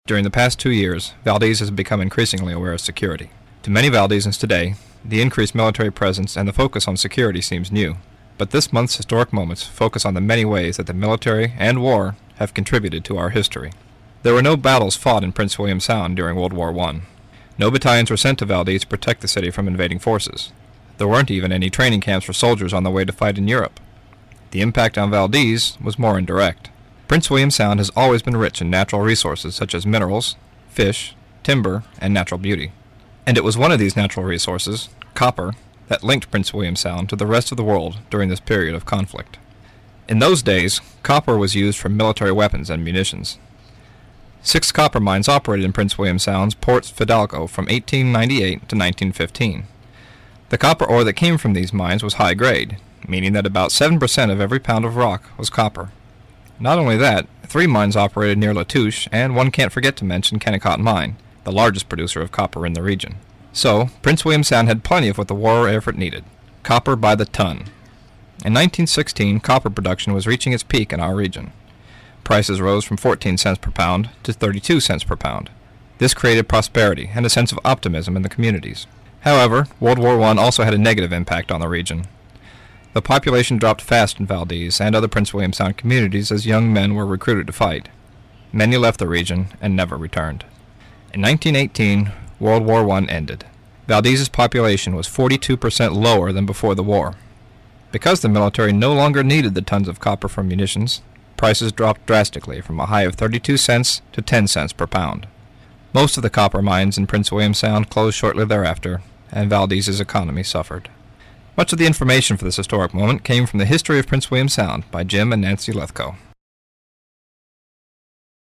During the past 2 years, Valdez has become increasingly aware of security. To many Valdezans today, the increased military presence and the focus on security seems new, but this month's historic moments focus on the many ways that the military and war have contributed to our history. There were no battles fought in Prince William Sound during World War I. No battalions were sent to Valdez to protect the city from invading forces. There weren't even any training camps for soldiers on the way to fight in Europe. The impact on Valdez was more indirect. Prince William Sound has always been rich in natural resources such as minerals, fish, timber, and natural beauty. And it was one of these natural resources, copper, that linked Prince William Sound to the rest of the world during this period of conflict. In those days, copper was used for military weapons and munitions. 6 copper mines operated in Prince William Sound's Port Fidalgo from 1898 to 1915. The copper ore that came from these mines was high grade, meaning that about 7% of every pound of rock was copper. Not only that, 3 mines operated near Latouche, and one can't forget to mention Kennecott Mine, the largest producer of copper in the region. So, Prince William Sound had plenty of what the war effort needed, copper by the ton. In 1916, copper production was reaching its peak in our region. Prices rose from 14 cents per pound to 32 cents per pound. This created prosperity and a sense of optimism in the communities. However, World War I also had a negative impact on the region. The population dropped fast in Valdez and other Prince William Sound communities as young men were recruited to fight. Many left the region and never returned. In 1918, World War I ended. Valdez's population was 42% lower than before the war. Because the military no longer needed the tons of copper for munitions, prices dropped drastically from a high of 32 cents to 10 cents per pound. Most of the copper mines in Prince William Sound closed shortly thereafter, and Valdez's economy suffered. Much of the information for this historic moment came from the History of Prince William Sound by Jim and Nancy Lethko.